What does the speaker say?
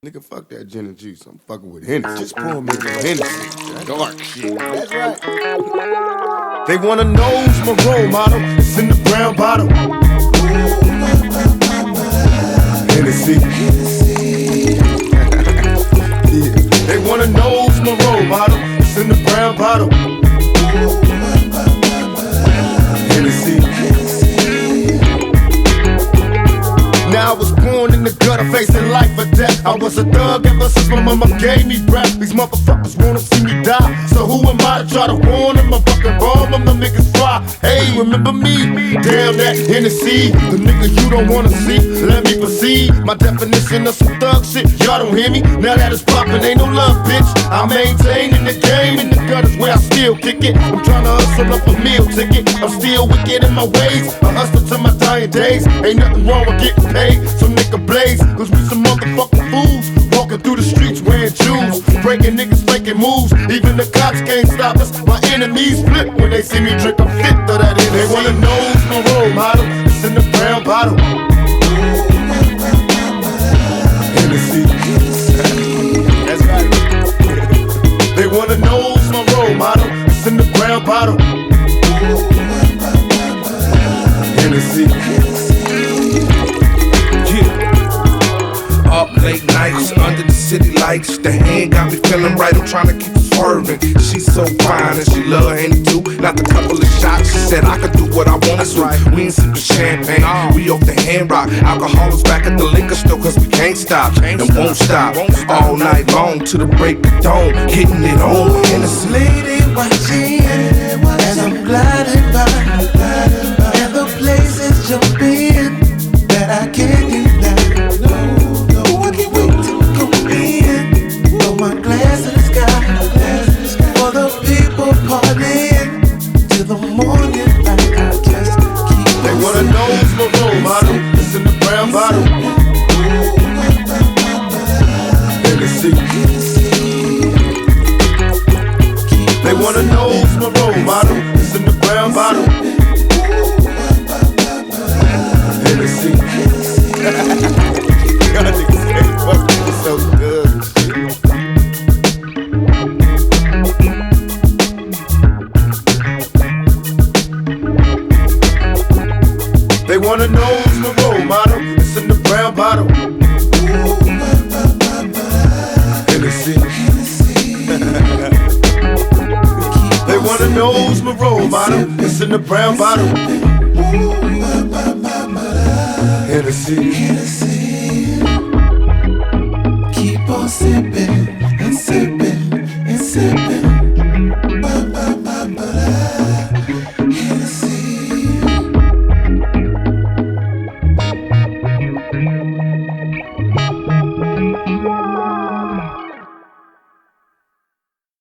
Nigga, fuck that gin and juice. I'm fucking with Hennessy. Just pour me some Hennessy. Dark shit. That's right. They wanna know who's my role model. It's in the brown bottle. Hennessy. Yeah. They wanna know who's my role model. It's in the brown bottle. Hennessy. Now I was born in the gutter, facing life or death. I was a thug ever since my mama gave me breath. These motherfuckers wanna see me die, so who am I to try to warn them? I fucking bomb them, the niggas fry. Hey, remember me? Damn that Hennessy, the nigga you don't wanna see. Let me proceed. My definition of some thug shit, y'all don't hear me? Now that it's poppin', ain't no love, bitch. I maintain in the game, in the gutters where I still kick it. I'm tryna hustle up a meal ticket. I'm still wicked in my ways. I hustle to my dying days. Ain't nothing wrong with getting paid. So nigga blaze, cause we some motherfucking fools. Walking through the streets wearing jewels, breaking niggas making moves. Even the cops can't stop us. My enemies flip when they see me drink a fifth of that Hennessy. They wanna know who's my role model. It's in the brown bottle. Hennessy. That's right. They wanna know who's my role model. It's in the brown bottle. Hennessy. Up late nights under the city lights. The hand got me feeling right. I'm trying to keep swerving. She's so fine and she love Henny too. Not a couple of shots. She said I could do what I want to do. We ain't sipping champagne. We off the hand rock. Alcohol is back at the liquor store cause we can't stop and won't stop. All night long to the break of dawn. Hitting it on. And this lady watching as I'm gliding by. And the places jump in that I can't deny. My glass in the sky for the people partying till the morning light. I just keep on. They wanna know who's my role model. It's in the brown bottle. Hennessy. They wanna know who's my role model. It's in the brown bottle. Hennessy. Y'all niggas ain't fucking so good. They wanna know who's my role model. It's in the brown bottle. Hennessy. They wanna know who's my role model. It's in the brown bottle. Hennessy. Keep on sipping.